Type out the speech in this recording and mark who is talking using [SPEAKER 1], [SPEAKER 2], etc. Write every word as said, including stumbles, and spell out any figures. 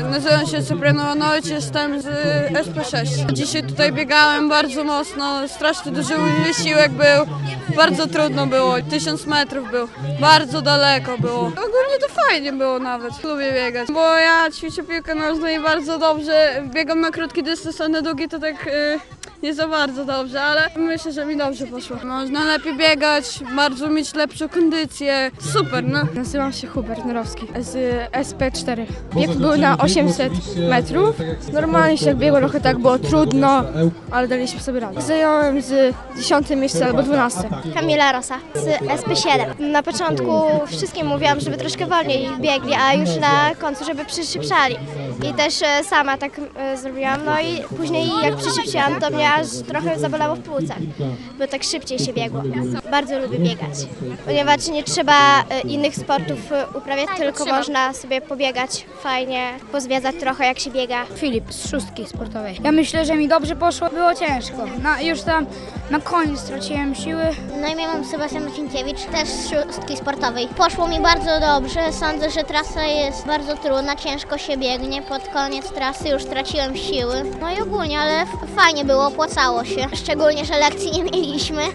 [SPEAKER 1] Nazywam się Cypriano Noć, jestem z S P sześć. Dzisiaj tutaj biegałem bardzo mocno, strasznie duży wysiłek był, bardzo trudno było, tysiąc metrów był, bardzo daleko było. Ogólnie to fajnie było nawet, lubię biegać, bo ja ćwiczę piłkę nożną i bardzo dobrze biegam na krótki dystans, a na długi to tak yy, nie za bardzo dobrze, ale myślę, że mi dobrze poszło. Można lepiej biegać, bardzo mieć lepszą kondycję, super no.
[SPEAKER 2] Nazywam się Hubert Norowski z S P cztery. Bieg był na osiemset metrów. Normalnie się jak biegło, trochę tak było trudno, ale daliśmy sobie radę. Zająłem z dziesiąte miejsce albo dwunaste.
[SPEAKER 3] Kamila Rosa z S P siedem. Na początku wszystkim mówiłam, żeby troszkę wolniej biegli, a już na końcu, żeby przyszybszali. I też e, sama tak e, zrobiłam, no i później jak przyszybciłam, to mnie aż trochę zabolało w płucach, bo tak szybciej się biegło. Bardzo lubię biegać, ponieważ nie trzeba e, innych sportów e, uprawiać, tylko można sobie pobiegać fajnie, pozwiedzać trochę jak się biega.
[SPEAKER 4] Filip z szóstki sportowej. Ja myślę, że mi dobrze poszło, było ciężko. No, już tam na koniec straciłem siły.
[SPEAKER 5] Na imię mam Sebastian Marcinkiewicz, też z szóstki sportowej. Poszło mi bardzo dobrze, sądzę, że trasa jest bardzo trudna, ciężko się biegnie, pod koniec trasy już traciłem siły. No i ogólnie, ale fajnie było, opłacało się, szczególnie, że lekcji nie mieliśmy.